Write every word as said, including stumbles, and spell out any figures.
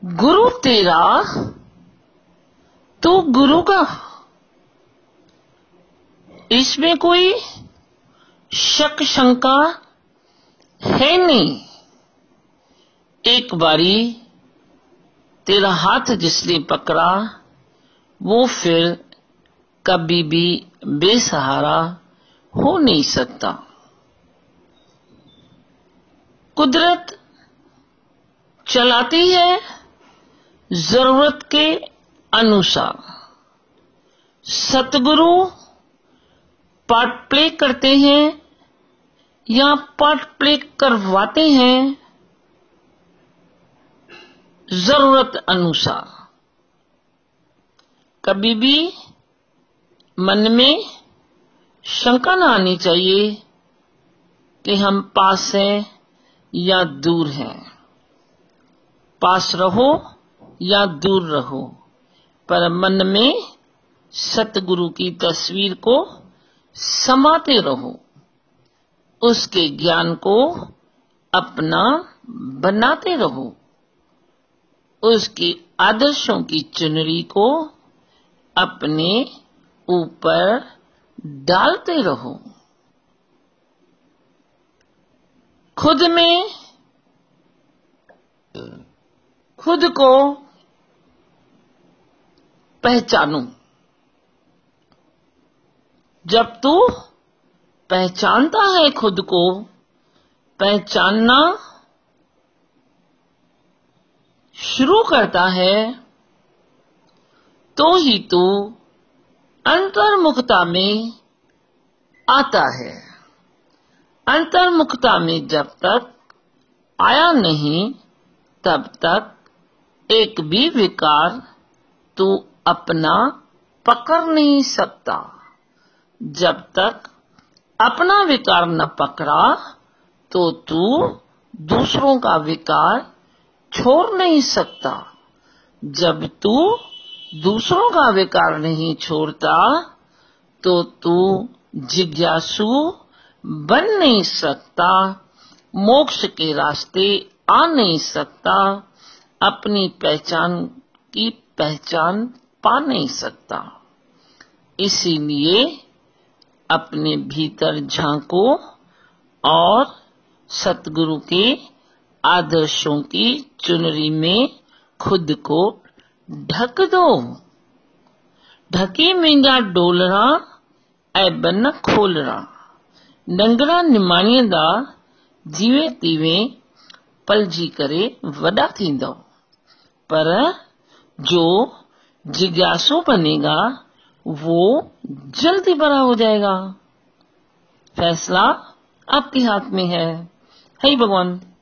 गुरु तेरा तो गुरु का, इसमें कोई शक शंका है नहीं। एक बारी तेरा हाथ जिसने पकड़ा वो फिर कभी भी बेसहारा हो नहीं सकता। कुदरत चलाती है जरूरत के अनुसार। सतगुरु पार्ट प्ले करते हैं या पार्ट प्ले करवाते हैं जरूरत अनुसार। कभी भी मन में शंका ना आनी चाहिए कि हम पास हैं या दूर हैं। पास रहो या दूर रहो, पर मन में सतगुरु की तस्वीर को समाते रहो, उसके ज्ञान को अपना बनाते रहो, उसके आदर्शों की चुनरी को अपने ऊपर डालते रहो। खुद में खुद को पहचानो। जब तू पहचानता है खुद को, पहचानना शुरू करता है, तो ही तू अंतर्मुखता में आता है। अंतर्मुखता में जब तक आया नहीं, तब तक एक भी विकार तू अपना पकड़ नहीं सकता। जब तक अपना विकार न पकड़ा तो तू दूसरों का विकार छोड़ नहीं सकता। जब तू दूसरों का विकार नहीं छोड़ता तो तू जिज्ञासु बन नहीं सकता, मोक्ष के रास्ते आ नहीं सकता, अपनी पहचान की पहचान पा नहीं सकता। इसीलिए अपने भीतर झांको और सतगुरु के आदर्शों की चुनरी में खुद को ढक दो। ढकी मिंजा डोलरा ऐ बन खोलरा, डंगरा निमाणीअ दा जीवे तीवे पलजी करे वड़ा थींदो। पर जो जिज्ञासु बनेगा वो जल्दी बड़ा हो जाएगा। फैसला आपके हाथ में है। हे भगवान।